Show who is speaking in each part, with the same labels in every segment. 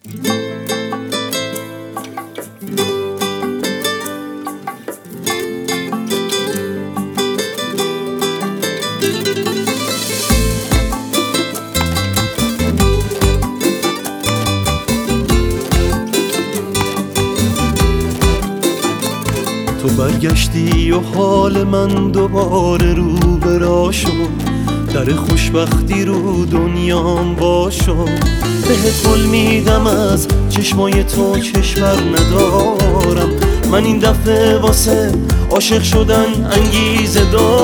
Speaker 1: تو برگشتی و حال من دوباره رو به راه شد، در خوشبختی رو دنیام وا شد. بهت قول میدم از چشمای تو کشور ندارم، من این دفعه واسه عاشق شدن انگیزه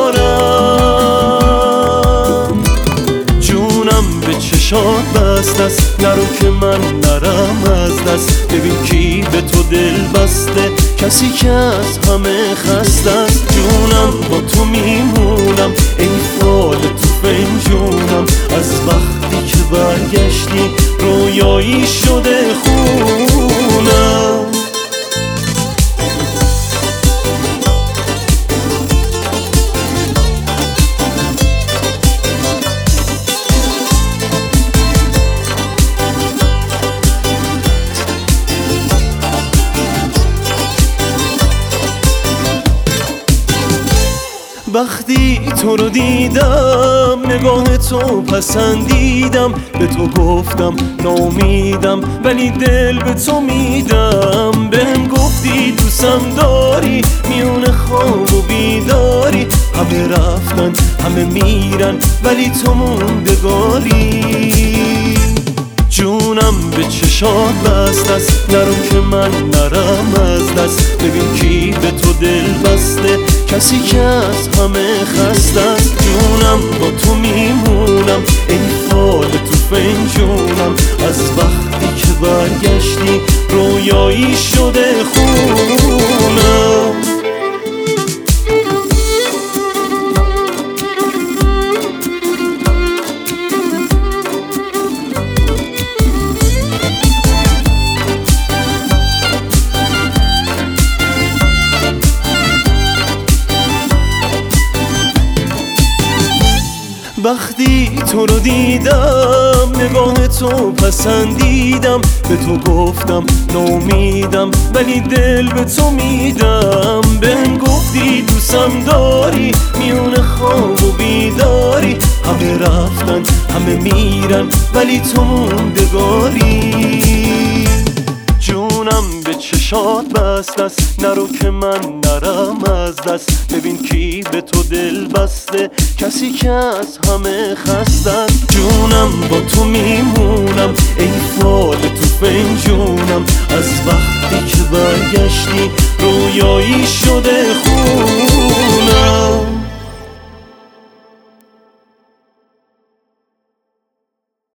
Speaker 1: دارم. جونم به چشات بست است، نرو که من نرم از دست. ببین کی به تو دل بسته، کسی که از همه خسته است. جونم با تو میمونم، ای فال تو فنجونم. از وقتی که برگشتی رویایی شده خونم. وقتی تو رو دیدم نگاه تو پسندیدم، به تو گفتم ناامیدم ولی دل به تو میدم. بهم گفتی دوستم داری، میون خواب و بیداری. همه رفتن همه میرن ولی تو موندگاری. جونم به چشات بست است، نرو که من نرم از دست. ببین کی به تو دل بسته، کسی که از همه خسته است. جونم با تو میمونم، ای فال تو فنجونم. از وقتی که برگشتی رویایی شده خونم. وقتی تو رو دیدم نگاه تو پسندیدم، به تو گفتم ناامیدم ولی دل به تو میدم. بهم گفتی دوستم داری، میون خواب و بیداری. همه رفتن همه میرن ولی تو موندگاری. جونم به چشات بست است، نرو که من نرم از دست. ببین کی به تو دل بسته، کسی که از همه خسته است. جونم با تو میمونم، ای فال تو فنجونم. از وقتی که برگشتی رویایی شده